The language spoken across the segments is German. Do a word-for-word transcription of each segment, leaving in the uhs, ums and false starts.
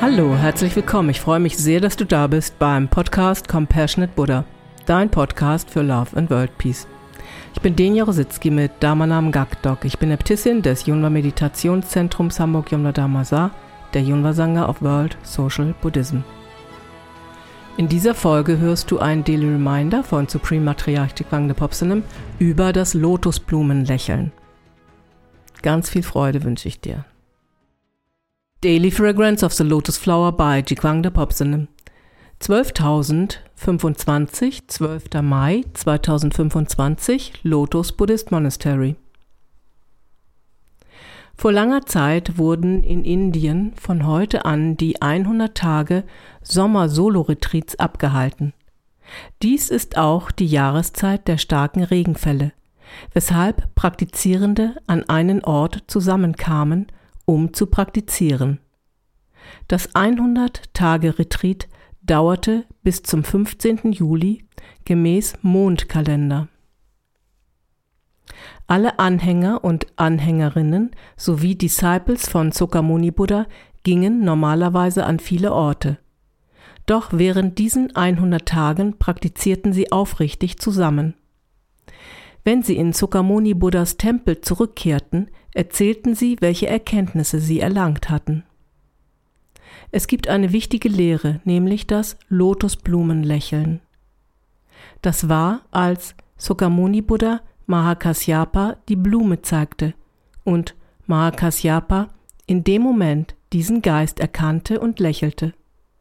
Hallo, herzlich willkommen. Ich freue mich sehr, dass du da bist beim Podcast Compassionate Buddha, dein Podcast für Love and World Peace. Ich bin Denia Rositzky mit Dharmanam Gakdok. Ich bin Äbtissin des Yunwa Meditationszentrums Hamburg Yomla Dharma Sa, der Yunwa Sangha of World Social Buddhism. In dieser Folge hörst du einen Daily Reminder von Supreme Matriarch Jigwangde Phopsanem über das Lotusblumenlächeln. Ganz viel Freude wünsche ich dir. Daily Fragrance of the Lotus Flower by Jigwangde Phopsanem. zwölftausendfünfundzwanzig, zwölfter Mai zweitausendfünfundzwanzig, Lotus Buddhist Monastery. Vor langer Zeit wurden in Indien von heute an die hundert Tage Sommer-Solo-Retreats abgehalten. Dies ist auch die Jahreszeit der starken Regenfälle, weshalb Praktizierende an einen Ort zusammenkamen, um zu praktizieren. Das hundert Tage Retreat dauerte bis zum fünfzehnten Juli gemäß Mondkalender. Alle Anhänger und Anhängerinnen sowie Disciples von Sakyamuni Buddha gingen normalerweise an viele Orte. Doch während diesen hundert Tagen praktizierten sie aufrichtig zusammen. Wenn sie in Sakyamuni Buddhas Tempel zurückkehrten, erzählten sie, welche Erkenntnisse sie erlangt hatten. Es gibt eine wichtige Lehre, nämlich das Lotusblumenlächeln. Das war, als Sakyamuni Buddha Mahakasyapa die Blume zeigte und Mahakasyapa in dem Moment diesen Geist erkannte und lächelte.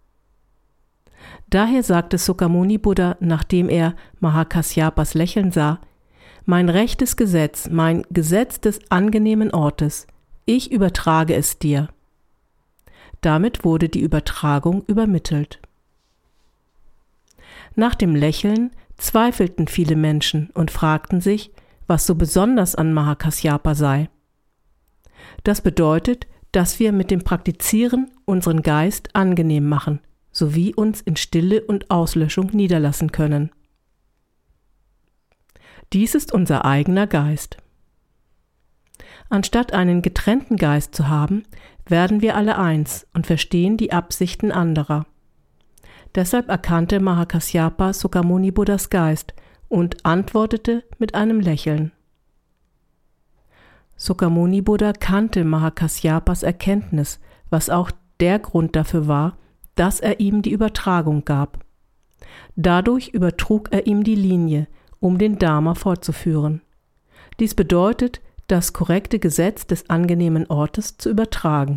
Daher sagte Sakyamuni Buddha, nachdem er Mahakasyapas Lächeln sah: Mein rechtes Gesetz, mein Gesetz des angenehmen Ortes, ich übertrage es dir. Damit wurde die Übertragung übermittelt. Nach dem Lächeln zweifelten viele Menschen und fragten sich, was so besonders an Mahakasyapa sei. Das bedeutet, dass wir mit dem Praktizieren unseren Geist angenehm machen, sowie uns in Stille und Auslöschung niederlassen können. Dies ist unser eigener Geist. Anstatt einen getrennten Geist zu haben, werden wir alle eins und verstehen die Absichten anderer. Deshalb erkannte Mahakasyapa Sakyamuni Buddhas Geist und antwortete mit einem Lächeln. Sakyamuni Buddha kannte Mahakasyapas Erkenntnis, was auch der Grund dafür war, dass er ihm die Übertragung gab. Dadurch übertrug er ihm die Linie, um den Dharma fortzuführen. Dies bedeutet, das korrekte Gesetz des angenehmen Ortes zu übertragen.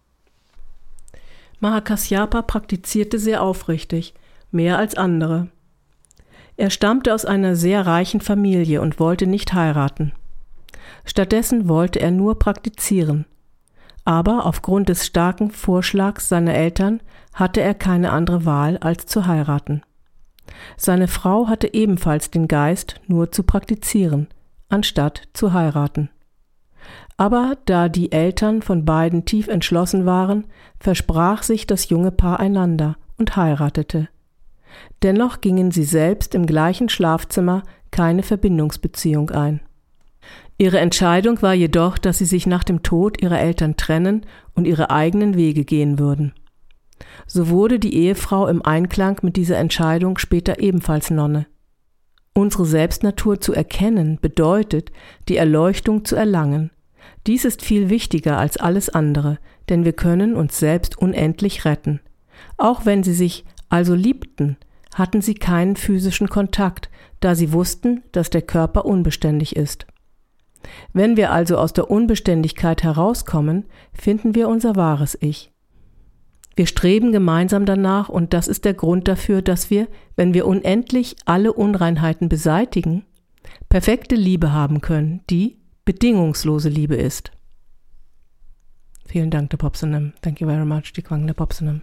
Mahakasyapa praktizierte sehr aufrichtig, mehr als andere. Er stammte aus einer sehr reichen Familie und wollte nicht heiraten. Stattdessen wollte er nur praktizieren. Aber aufgrund des starken Vorschlags seiner Eltern hatte er keine andere Wahl, als zu heiraten. Seine Frau hatte ebenfalls den Geist, nur zu praktizieren, anstatt zu heiraten. Aber da die Eltern von beiden tief entschlossen waren, versprach sich das junge Paar einander und heiratete. Dennoch gingen sie selbst im gleichen Schlafzimmer keine Verbindungsbeziehung ein. Ihre Entscheidung war jedoch, dass sie sich nach dem Tod ihrer Eltern trennen und ihre eigenen Wege gehen würden. So wurde die Ehefrau im Einklang mit dieser Entscheidung später ebenfalls Nonne. Unsere Selbstnatur zu erkennen bedeutet, die Erleuchtung zu erlangen. Dies ist viel wichtiger als alles andere, denn wir können uns selbst unendlich retten. Auch wenn sie sich also liebten, hatten sie keinen physischen Kontakt, da sie wussten, dass der Körper unbeständig ist. Wenn wir also aus der Unbeständigkeit herauskommen, finden wir unser wahres Ich. Wir streben gemeinsam danach und das ist der Grund dafür, dass wir, wenn wir unendlich alle Unreinheiten beseitigen, perfekte Liebe haben können, die bedingungslose Liebe ist. Vielen Dank, der Phopsanem. Thank you very much, Jigwangde Phopsanem.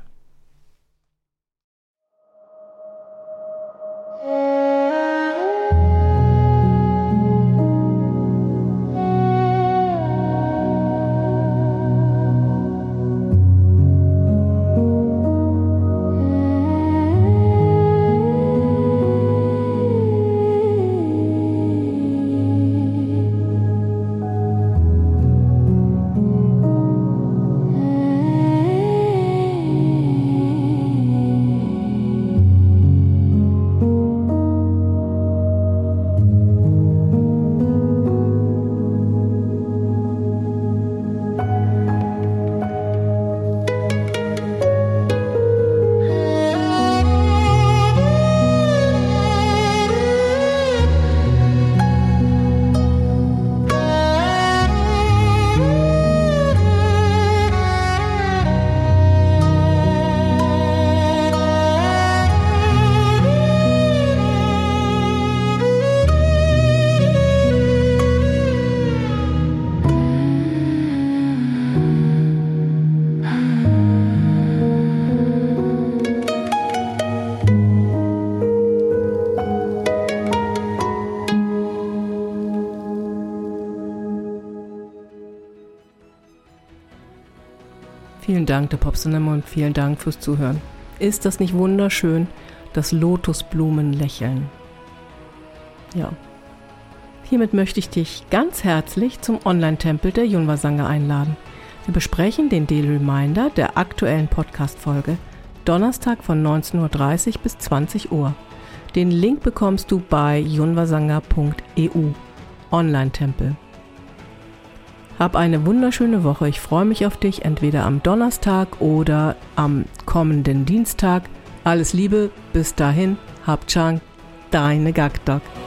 Vielen Dank, der Popsonemme, und vielen Dank fürs Zuhören. Ist das nicht wunderschön, das Lotusblumenlächeln? Ja. Hiermit möchte ich dich ganz herzlich zum Online-Tempel der Yunwa-Sangha einladen. Wir besprechen den Daily Reminder der aktuellen Podcast-Folge Donnerstag von neunzehn Uhr dreißig bis zwanzig Uhr. Den Link bekommst du bei yunwasangha punkt e u. Online-Tempel. Hab eine wunderschöne Woche. Ich freue mich auf dich, entweder am Donnerstag oder am kommenden Dienstag. Alles Liebe, bis dahin, hab Chang, deine Gakdok.